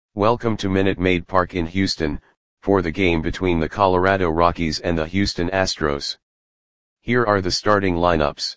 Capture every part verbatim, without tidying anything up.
Welcome to Minute Maid Park in Houston, for the game between the Colorado Rockies and the Houston Astros. Here are the starting lineups.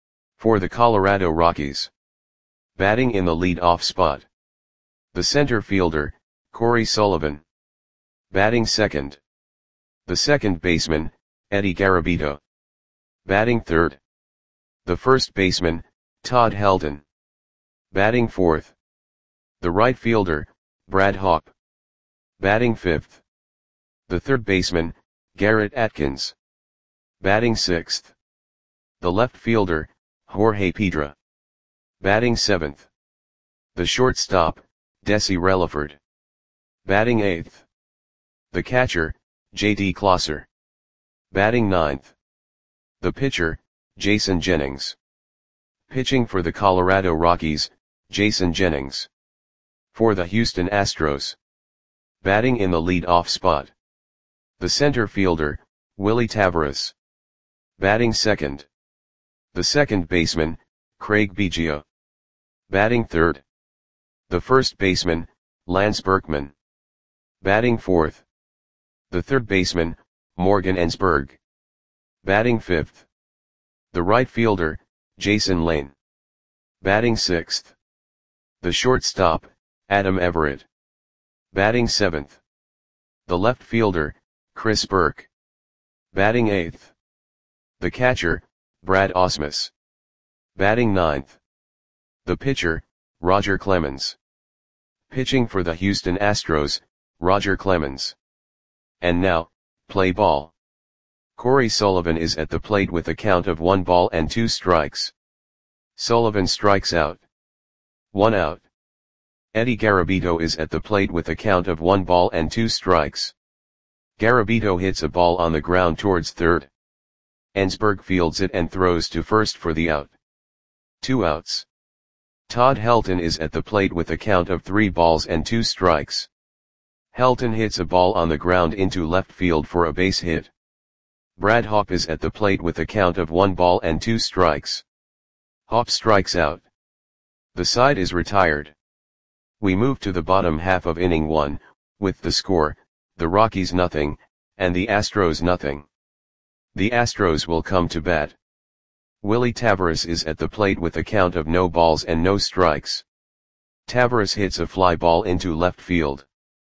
For the Colorado Rockies. Batting in the lead-off spot. The center fielder, Corey Sullivan. Batting second. The second baseman, Eddie Garabito. Batting third. The first baseman, Todd Helton. Batting fourth. The right fielder, Brad Hawpe. Batting fifth. The third baseman, Garrett Atkins. Batting sixth. The left fielder, Jorge Pedra. Batting seventh. The shortstop, Desi Relaford. Batting eighth. The catcher, J D Klosser. Batting ninth. The pitcher, Jason Jennings. Pitching for the Colorado Rockies, Jason Jennings. For the Houston Astros. Batting in the lead-off spot. The center fielder, Willy Taveras. Batting second. The second baseman, Craig Biggio. Batting third. The first baseman, Lance Berkman. Batting fourth. The third baseman, Morgan Ensberg. Batting fifth. The right fielder, Jason Lane. Batting sixth. The shortstop, Adam Everett. Batting seventh. The left fielder, Chris Burke. Batting eighth. The catcher, Brad Ausmus. Batting ninth. The pitcher, Roger Clemens. Pitching for the Houston Astros, Roger Clemens. And now, play ball. Corey Sullivan is at the plate with a count of one ball and two strikes. Sullivan strikes out. One out. Eddie Garabito is at the plate with a count of one ball and two strikes. Garabito hits a ball on the ground towards third. Ensberg fields it and throws to first for the out. Two outs. Todd Helton is at the plate with a count of three balls and two strikes. Helton hits a ball on the ground into left field for a base hit. Brad Hawpe is at the plate with a count of one ball and two strikes. Hawpe strikes out. The side is retired. We move to the bottom half of inning one, with the score, the Rockies nothing, and the Astros nothing. The Astros will come to bat. Willy Taveras is at the plate with a count of no balls and no strikes. Taveras hits a fly ball into left field.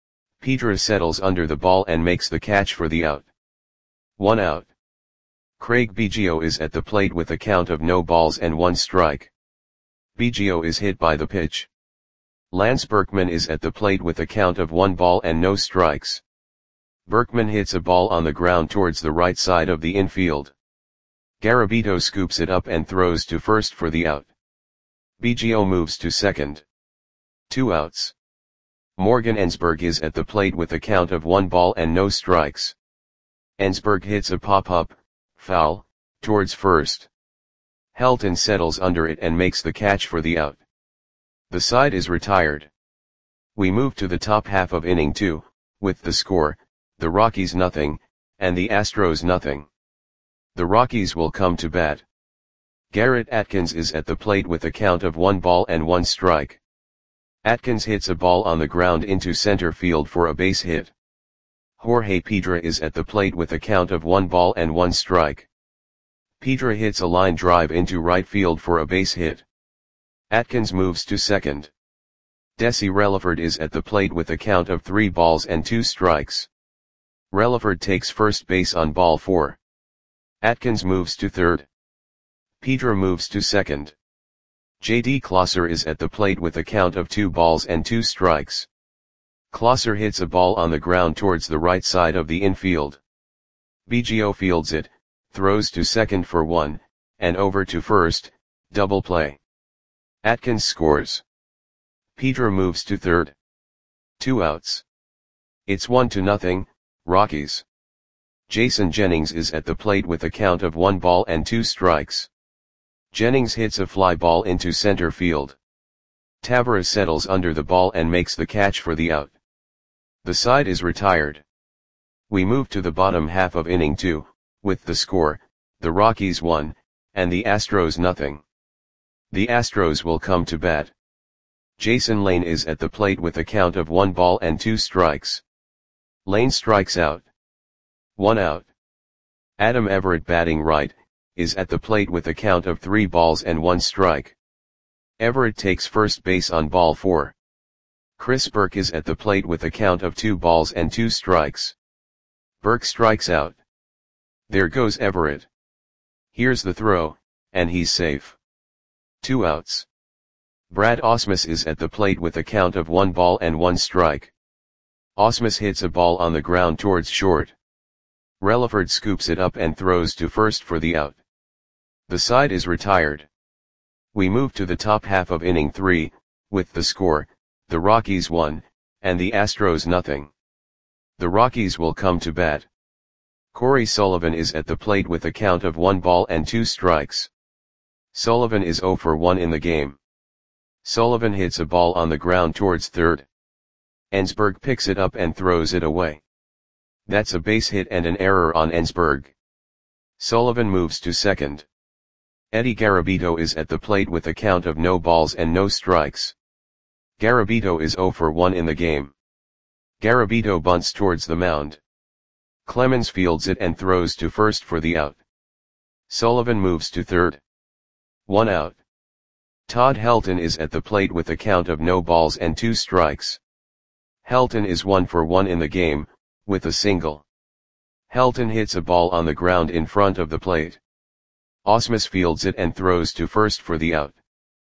Pedra settles under the ball and makes the catch for the out. One out. Craig Biggio is at the plate with a count of no balls and one strike. Biggio is hit by the pitch. Lance Berkman is at the plate with a count of one ball and no strikes. Berkman hits a ball on the ground towards the right side of the infield. Garabito scoops it up and throws to first for the out. Biggio moves to second. Two outs. Morgan Ensberg is at the plate with a count of one ball and no strikes. Ensberg hits a pop-up, foul, towards first. Helton settles under it and makes the catch for the out. The side is retired. We move to the top half of inning two, with the score, the Rockies nothing, and the Astros nothing. The Rockies will come to bat. Garrett Atkins is at the plate with a count of one ball and one strike. Atkins hits a ball on the ground into center field for a base hit. Jorge Pedra is at the plate with a count of one ball and one strike. Pedra hits a line drive into right field for a base hit. Atkins moves to second. Desi Relaford is at the plate with a count of three balls and two strikes. Relaford takes first base on ball four. Atkins moves to third. Pedra moves to second. J D Klosser is at the plate with a count of two balls and two strikes. Klosser hits a ball on the ground towards the right side of the infield. Biggio fields it, throws to second for one, and over to first, double play. Atkins scores. Pedra moves to third. Two outs. It's one to nothing, Rockies. Jason Jennings is at the plate with a count of one ball and two strikes. Jennings hits a fly ball into center field. Taveras settles under the ball and makes the catch for the out. The side is retired. We move to the bottom half of inning two, with the score, the Rockies one, and the Astros nothing. The Astros will come to bat. Jason Lane is at the plate with a count of one ball and two strikes. Lane strikes out. One out. Adam Everett, batting right, is at the plate with a count of three balls and one strike. Everett takes first base on ball four. Chris Burke is at the plate with a count of two balls and two strikes. Burke strikes out. There goes Everett. Here's the throw, and he's safe. Two outs. Brad Ausmus is at the plate with a count of one ball and one strike. Ausmus hits a ball on the ground towards short. Relaford scoops it up and throws to first for the out. The side is retired. We move to the top half of inning three, with the score, the Rockies one, and the Astros nothing. The Rockies will come to bat. Corey Sullivan is at the plate with a count of one ball and two strikes. Sullivan is oh for one in the game. Sullivan hits a ball on the ground towards third. Ensberg picks it up and throws it away. That's a base hit and an error on Ensberg. Sullivan moves to second. Eddie Garabito is at the plate with a count of no balls and no strikes. Garabito is oh for one in the game. Garabito bunts towards the mound. Clemens fields it and throws to first for the out. Sullivan moves to third. One out. Todd Helton is at the plate with a count of no balls and two strikes. Helton is one for one in the game, with a single. Helton hits a ball on the ground in front of the plate. Ausmus fields it and throws to first for the out.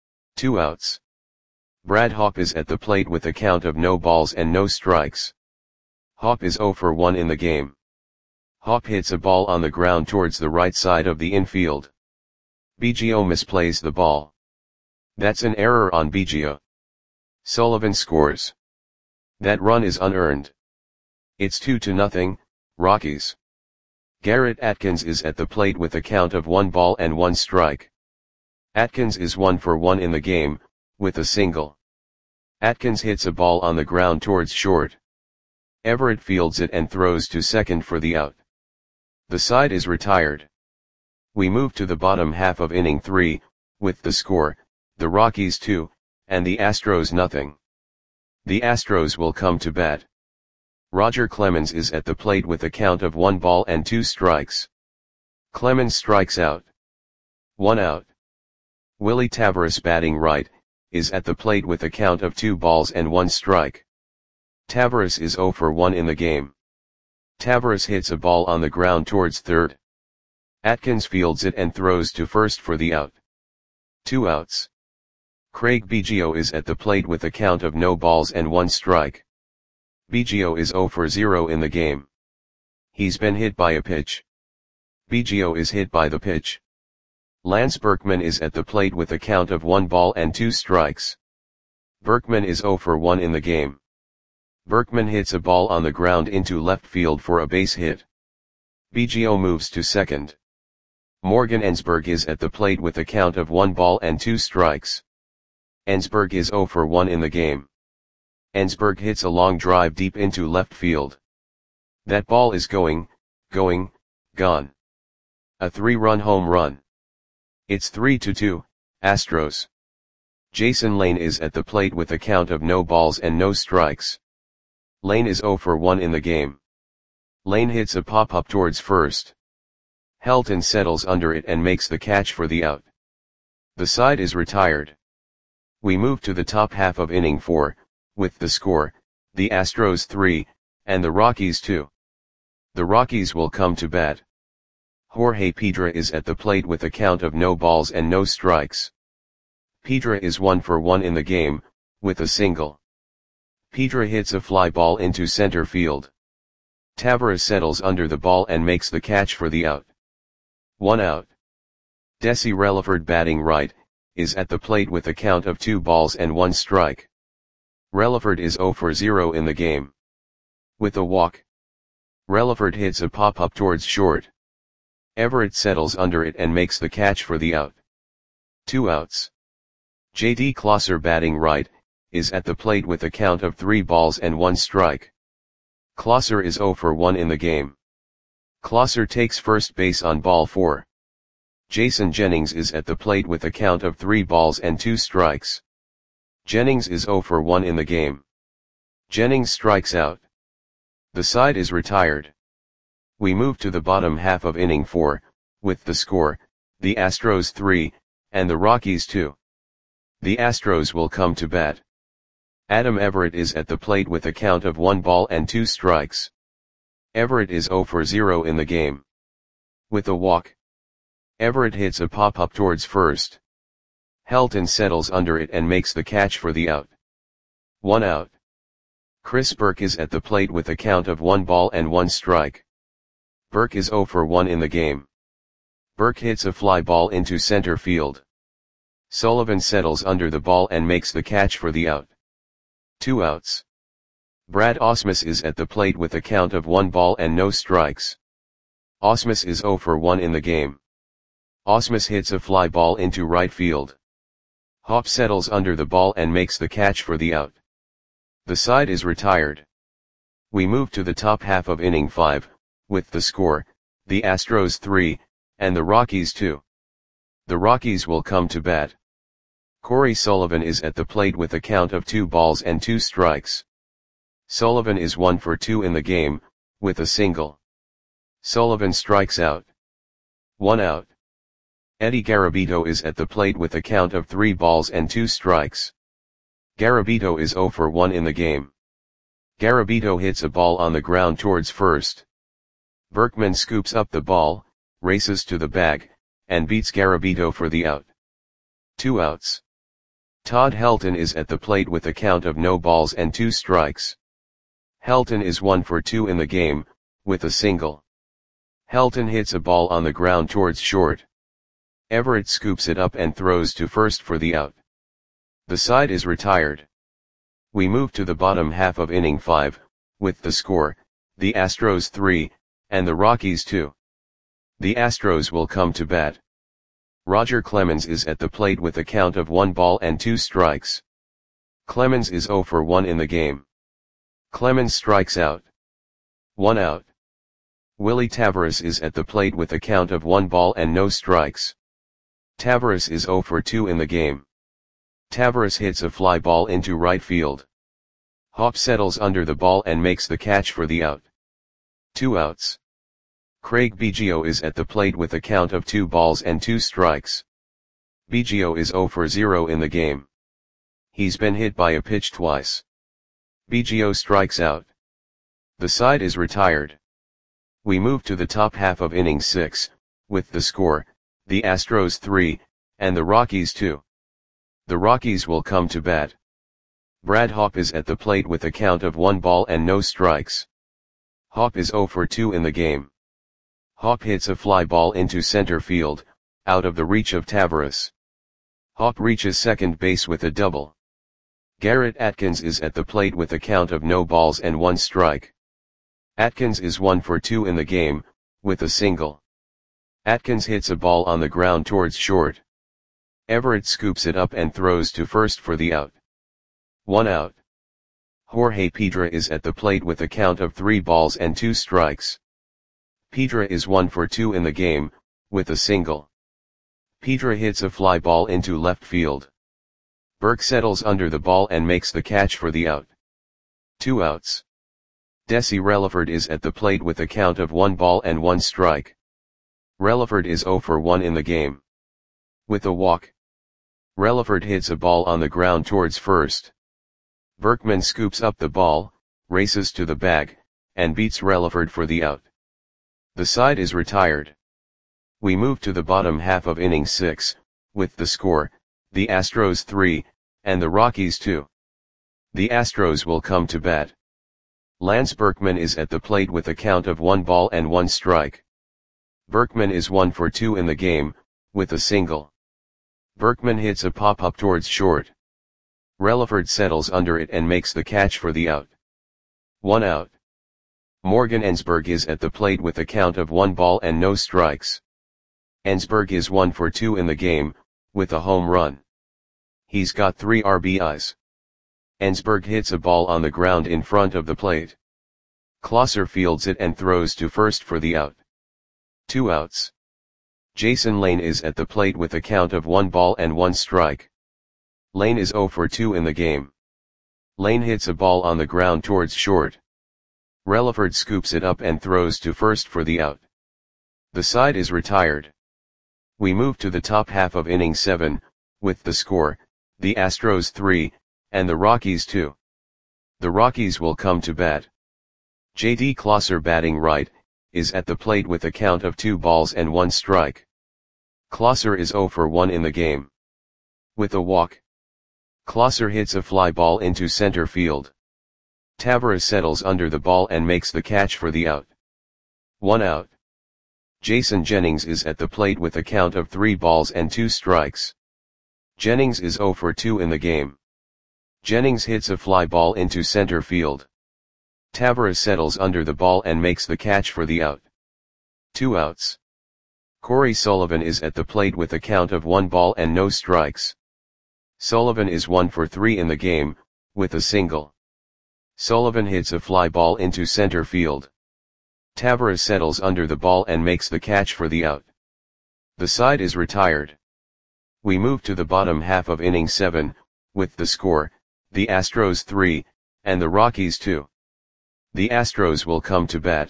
Two outs. Brad Hawpe is at the plate with a count of no balls and no strikes. Hawpe is oh for one in the game. Hawpe hits a ball on the ground towards the right side of the infield. Biggio misplays the ball. That's an error on Biggio. Sullivan scores. That run is unearned. It's two to nothing, Rockies. Garrett Atkins is at the plate with a count of one ball and one strike. Atkins is one for one in the game, with a single. Atkins hits a ball on the ground towards short. Everett fields it and throws to second for the out. The side is retired. We move to the bottom half of inning three, with the score, the Rockies two, and the Astros nothing. The Astros will come to bat. Roger Clemens is at the plate with a count of one ball and two strikes. Clemens strikes out. One out. Willie Taveras, batting right, is at the plate with a count of two balls and one strike. Taveras is oh for one in the game. Taveras hits a ball on the ground towards third. Atkins fields it and throws to first for the out. Two outs. Craig Biggio is at the plate with a count of no balls and one strike. Biggio is oh for zero in the game. He's been hit by a pitch. Biggio is hit by the pitch. Lance Berkman is at the plate with a count of one ball and two strikes. Berkman is oh for one in the game. Berkman hits a ball on the ground into left field for a base hit. Biggio moves to second. Morgan Ensberg is at the plate with a count of one ball and two strikes. Ensberg is oh for one in the game. Ensberg hits a long drive deep into left field. That ball is going, going, gone. A three-run home run. It's three to two, Astros. Jason Lane is at the plate with a count of no balls and no strikes. Lane is oh for one in the game. Lane hits a pop-up towards first. Helton settles under it and makes the catch for the out. The side is retired. We move to the top half of inning four, with the score, the Astros three, and the Rockies two. The Rockies will come to bat. Jorge Pedra is at the plate with a count of no balls and no strikes. Pedra is one for one in the game, with a single. Pedra hits a fly ball into center field. Taveras settles under the ball and makes the catch for the out. One out. Desi Relaford, batting right, is at the plate with a count of two balls and one strike. Relaford is oh for zero in the game. With a walk. Relaford hits a pop-up towards short. Everett settles under it and makes the catch for the out. Two outs. J D Klosser, batting right, is at the plate with a count of three balls and one strike. Klosser is oh for one in the game. Klosser takes first base on ball four. Jason Jennings is at the plate with a count of three balls and two strikes. Jennings is zero for one in the game. Jennings strikes out. The side is retired. We move to the bottom half of inning four, with the score, the Astros three, and the Rockies two. The Astros will come to bat. Adam Everett is at the plate with a count of one ball and two strikes. Everett is zero for zero in the game. With a walk, Everett hits a pop-up towards first. Helton settles under it and makes the catch for the out. One out. Chris Burke is at the plate with a count of one ball and one strike. Burke is zero for one in the game. Burke hits a fly ball into center field. Sullivan settles under the ball and makes the catch for the out. Two outs. Brad Ausmus is at the plate with a count of one ball and no strikes. Ausmus is zero for one in the game. Ausmus hits a fly ball into right field. Hopp settles under the ball and makes the catch for the out. The side is retired. We move to the top half of inning five, with the score, the Astros three, and the Rockies two. The Rockies will come to bat. Corey Sullivan is at the plate with a count of two balls and two strikes. Sullivan is one for two in the game, with a single. Sullivan strikes out. One out. Eddie Garabito is at the plate with a count of three balls and two strikes. Garabito is zero for one in the game. Garabito hits a ball on the ground towards first. Berkman scoops up the ball, races to the bag, and beats Garabito for the out. Two outs. Todd Helton is at the plate with a count of no balls and two strikes. Helton is one for two in the game, with a single. Helton hits a ball on the ground towards short. Everett scoops it up and throws to first for the out. The side is retired. We move to the bottom half of inning five, with the score, the Astros three, and the Rockies two. The Astros will come to bat. Roger Clemens is at the plate with a count of one ball and two strikes. Clemens is zero for one in the game. Clemens strikes out. One out. Willie Taveras is at the plate with a count of one ball and no strikes. Taveras is zero for two in the game. Taveras hits a fly ball into right field. Hopp settles under the ball and makes the catch for the out. Two outs. Craig Biggio is at the plate with a count of two balls and two strikes. Biggio is zero for zero in the game. He's been hit by a pitch twice. Biggio strikes out. The side is retired. We move to the top half of inning six, with the score, the Astros three, and the Rockies two. The Rockies will come to bat. Brad Hopp is at the plate with a count of one ball and no strikes. Hopp is zero for two in the game. Hopp hits a fly ball into center field, out of the reach of Taveras. Hopp reaches second base with a double. Garrett Atkins is at the plate with a count of no balls and one strike. Atkins is one for two in the game, with a single. Atkins hits a ball on the ground towards short. Everett scoops it up and throws to first for the out. One out. Jorge Pedra is at the plate with a count of three balls and two strikes. Pedra is one for two in the game, with a single. Pedra hits a fly ball into left field. Burke settles under the ball and makes the catch for the out. Two outs. Desi Relaford is at the plate with a count of one ball and one strike. Relaford is zero for one in the game. With a walk, Relaford hits a ball on the ground towards first. Berkman scoops up the ball, races to the bag, and beats Relaford for the out. The side is retired. We move to the bottom half of inning six, with the score, the Astros three, and the Rockies two. The Astros will come to bat. Lance Berkman is at the plate with a count of one ball and one strike. Berkman is one for two in the game, with a single. Berkman hits a pop-up towards short. Relaford settles under it and makes the catch for the out. One out. Morgan Ensberg is at the plate with a count of one ball and no strikes. Ensberg is one for two in the game, with a home run. He's got three R B Is. Ensberg hits a ball on the ground in front of the plate. Klosser fields it and throws to first for the out. Two outs. Jason Lane is at the plate with a count of one ball and one strike. Lane is zero for two in the game. Lane hits a ball on the ground towards short. Relaford scoops it up and throws to first for the out. The side is retired. We move to the top half of inning seven, with the score, the Astros three, and the Rockies two. The Rockies will come to bat. J D Klosser, batting right, is at the plate with a count of two balls and one strike. Klosser is zero for one in the game. With a walk, Klosser hits a fly ball into center field. Taveras settles under the ball and makes the catch for the out. One out. Jason Jennings is at the plate with a count of three balls and two strikes. Jennings is zero for two in the game. Jennings hits a fly ball into center field. Taveras settles under the ball and makes the catch for the out. Two outs. Corey Sullivan is at the plate with a count of one ball and no strikes. Sullivan is one for three in the game, with a single. Sullivan hits a fly ball into center field. Taveras settles under the ball and makes the catch for the out. The side is retired. We move to the bottom half of inning seven, with the score, the Astros three, and the Rockies two. The Astros will come to bat.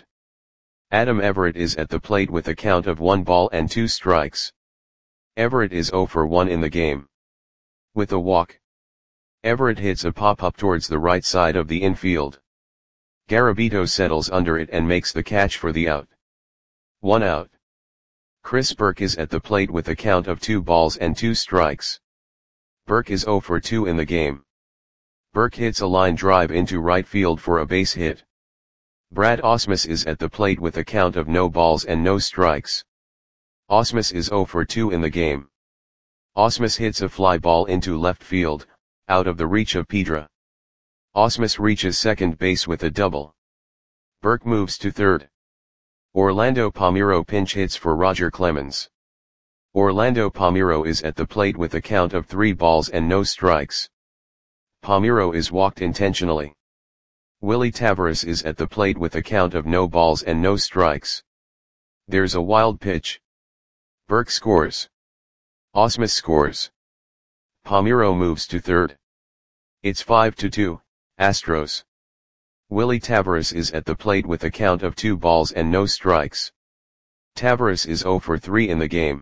Adam Everett is at the plate with a count of one ball and two strikes. Everett is zero for one in the game. With a walk, Everett hits a pop-up towards the right side of the infield. Garabito settles under it and makes the catch for the out. One out. Chris Burke is at the plate with a count of two balls and two strikes. Burke is zero for two in the game. Burke hits a line drive into right field for a base hit. Brad Ausmus is at the plate with a count of no balls and no strikes. Ausmus is zero for two in the game. Ausmus hits a fly ball into left field, out of the reach of Pedra. Ausmus reaches second base with a double. Burke moves to third. Orlando Palmeiro pinch hits for Roger Clemens. Orlando Palmeiro is at the plate with a count of three balls and no strikes. Palmeiro is walked intentionally. Willie Taveras is at the plate with a count of no balls and no strikes. There's a wild pitch. Burke scores. Ausmus scores. Palmeiro moves to third. It's five to two, Astros. Willie Taveras is at the plate with a count of two balls and no strikes. Taveras is zero for three in the game.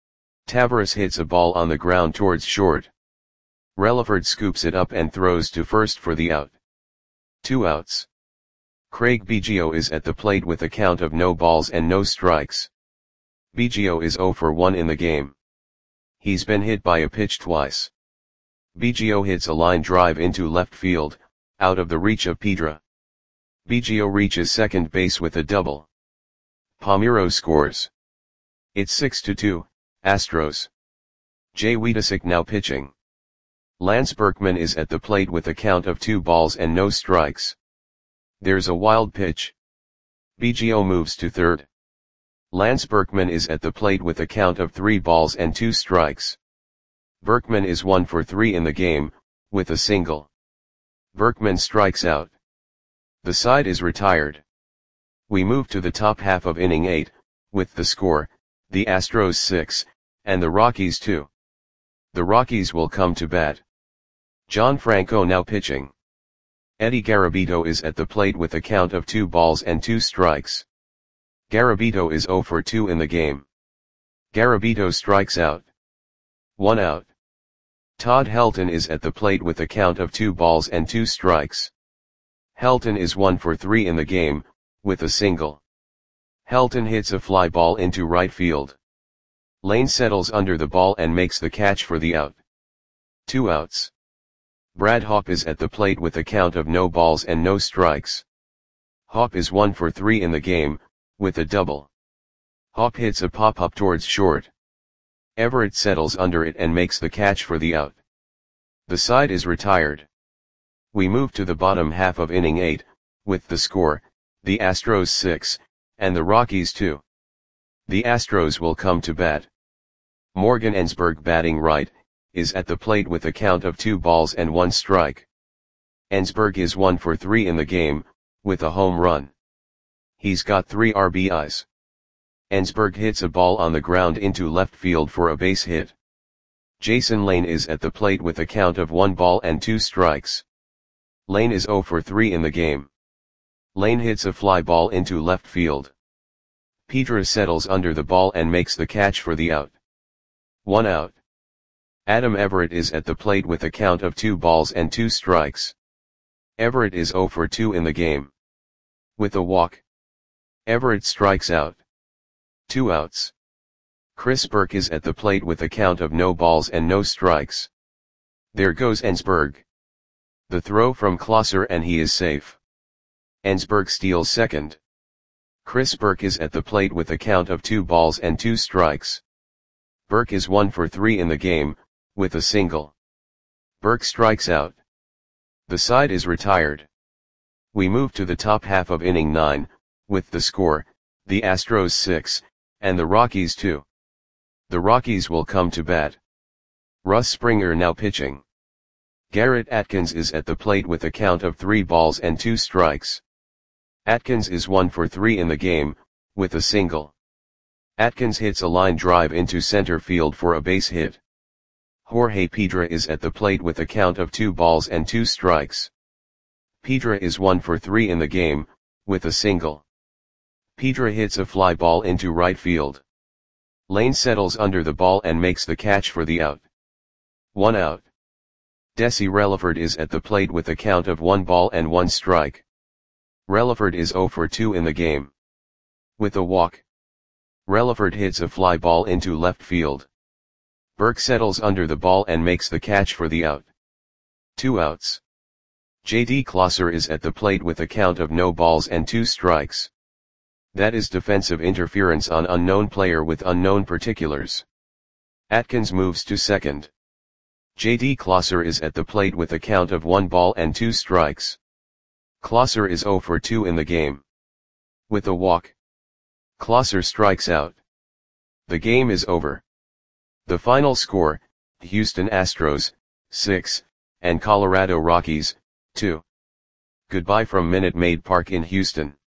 Taveras hits a ball on the ground towards short. Relaford scoops it up and throws to first for the out. Two outs. Craig Biggio is at the plate with a count of no balls and no strikes. Biggio is zero for one in the game. He's been hit by a pitch twice. Biggio hits a line drive into left field, out of the reach of Pedra. Biggio reaches second base with a double. Palmeiro scores. It's six to two, Astros. Jay Wiedesick now pitching. Lance Berkman is at the plate with a count of two balls and no strikes. There's a wild pitch. Biggio moves to third. Lance Berkman is at the plate with a count of three balls and two strikes. Berkman is one for three in the game, with a single. Berkman strikes out. The side is retired. We move to the top half of inning eight, with the score, the Astros six, and the Rockies two. The Rockies will come to bat. John Franco now pitching. Eddie Garabito is at the plate with a count of two balls and two strikes. Garabito is zero for two in the game. Garabito strikes out. One out. Todd Helton is at the plate with a count of two balls and two strikes. Helton is one for three in the game, with a single. Helton hits a fly ball into right field. Lane settles under the ball and makes the catch for the out. Two outs. Brad Hawpe is at the plate with a count of no balls and no strikes. Hawpe is one for three in the game, with a double. Hawpe hits a pop-up towards short. Everett settles under it and makes the catch for the out. The side is retired. We move to the bottom half of inning eight, with the score, the Astros six, and the Rockies two. The Astros will come to bat. Morgan Ensberg, batting right, is at the plate with a count of two balls and one strike. Ensberg is one for three in the game, with a home run. He's got three R B Is. Ensberg hits a ball on the ground into left field for a base hit. Jason Lane is at the plate with a count of one ball and two strikes. Lane is zero for three in the game. Lane hits a fly ball into left field. Pedro settles under the ball and makes the catch for the out. One out. Adam Everett is at the plate with a count of two balls and two strikes. Everett is zero for two in the game. With a walk, Everett strikes out. Two outs. Chris Burke is at the plate with a count of no balls and no strikes. There goes Ensberg. The throw from Klosser and he is safe. Ensberg steals second. Chris Burke is at the plate with a count of two balls and two strikes. Burke is one for three in the game, with a single. Burke strikes out. The side is retired. We move to the top half of inning nine, with the score, the Astros six, and the Rockies two. The Rockies will come to bat. Russ Springer now pitching. Garrett Atkins is at the plate with a count of three balls and two strikes. Atkins is one for three in the game, with a single. Atkins hits a line drive into center field for a base hit. Jorge Pedra is at the plate with a count of two balls and two strikes. Pedra is one for three in the game, with a single. Pedra hits a fly ball into right field. Lane settles under the ball and makes the catch for the out. One out. Desi Relaford is at the plate with a count of one ball and one strike. Relaford is zero for two in the game. With a walk, Relaford hits a fly ball into left field. Burke settles under the ball and makes the catch for the out. Two outs. J D Klosser is at the plate with a count of no balls and two strikes. That is defensive interference on unknown player with unknown particulars. Atkins moves to second. J D Klosser is at the plate with a count of one ball and two strikes. Klosser is zero for two in the game. With a walk, Klosser strikes out. The game is over. The final score, Houston Astros, six, and Colorado Rockies, two. Goodbye from Minute Maid Park in Houston.